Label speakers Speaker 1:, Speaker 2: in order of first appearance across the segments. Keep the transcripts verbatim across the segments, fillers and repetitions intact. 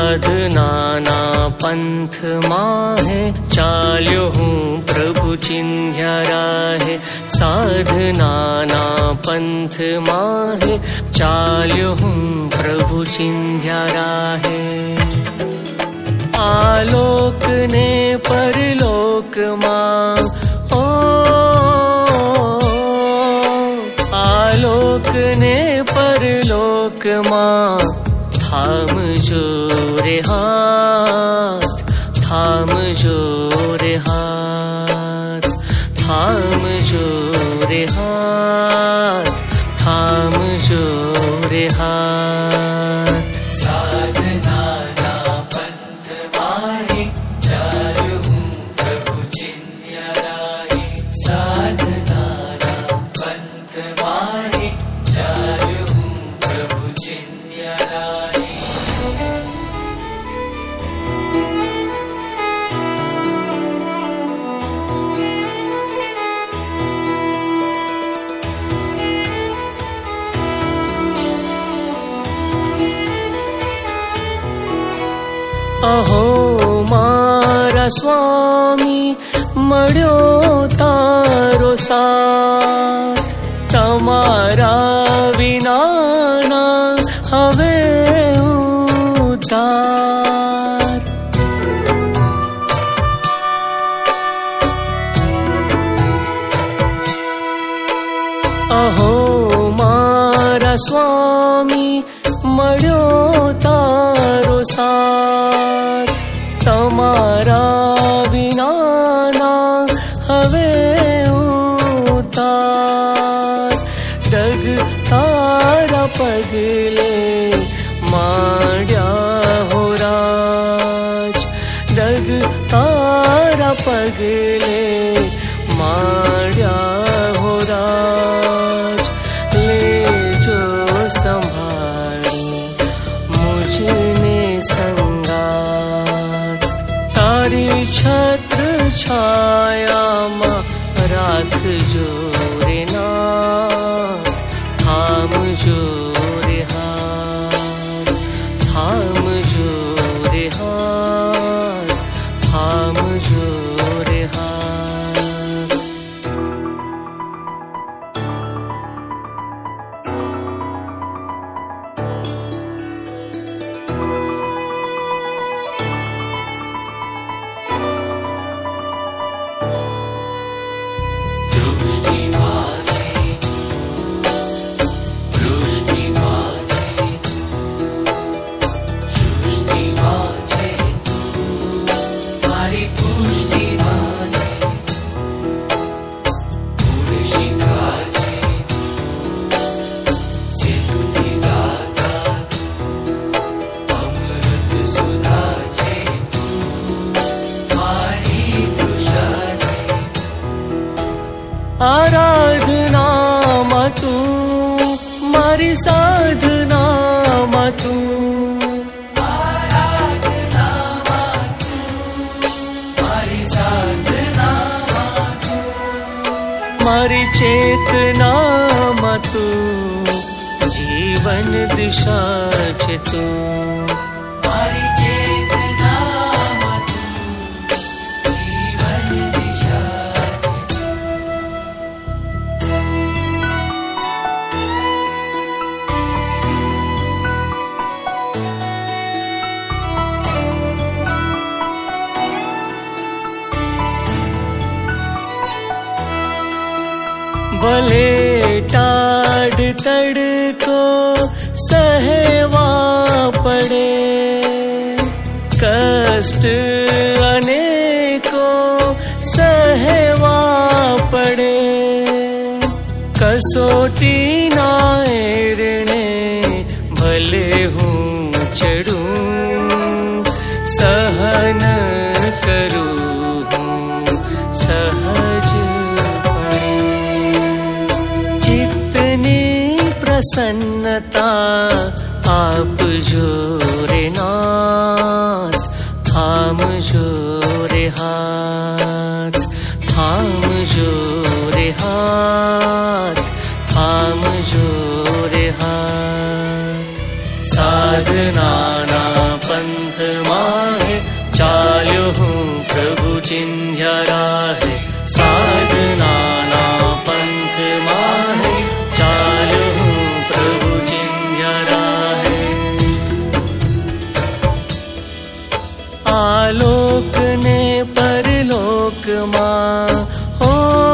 Speaker 1: साधनाना पंथ माहे चाल्यो हूँ प्रभु चिन्ह्या राहे। साधनाना पंथ माहे चाल्यो हूँ प्रभु चिन्ह्या राहे। आलोक ने परलोक मां ओ आलोक ने परलोक मां थाम जो रे हाथ थाम जो रे हाथ थाम जो रे हाथ थाम जो रे हाथ। अहो मारा स्वामी मळ्यो तारो साथ। तमारा विनाना हवे उद्धार। अहो मारा स्वामी मळ्यो तारो साथ। तमारा विनाना हवे उद्धार। डग तारा पगले माड्या हो राज। डग तारा पगले माड्या हो राज। ले जो संभाली मुझने संगात। तारी छत्र छाया मा राख जो रे नाथ। थाम जो रे हाथ थाम जो रे हाथ थाम जो रे हाथ। आराधना मा तू मारी साधना मा तू। आराधना मा तू मारी साधना मा तू। मारी चेतना मा तू जीवन दिशा छे तू। मारी चेतना मा तू जीवन दिशा छे तू। भले टाढ़ तड़को सहवा पड़े। कष्ट अनेको सहवा पड़े। कसोटी ना एरणे भले हूँ चढ़ूं। सहन करूँ हूँ सहज पड़े। चित्तनी प्रसन्नता आप जो रे नाथ। थाम जो रे हाथ थाम जो रे हाथ थाम जो रे हाथ। साधनाना पंथ चिन्ध्या राहे साधनाना पंथ माहे चालहु प्रभु चिन्ध्या राहे आलोक ने परलोक मां हो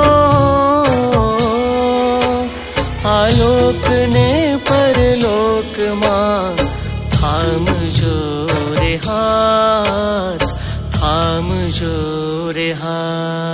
Speaker 1: आलोक ने परलोक मां थाम जो रे हाथ थाम जो रे हाथ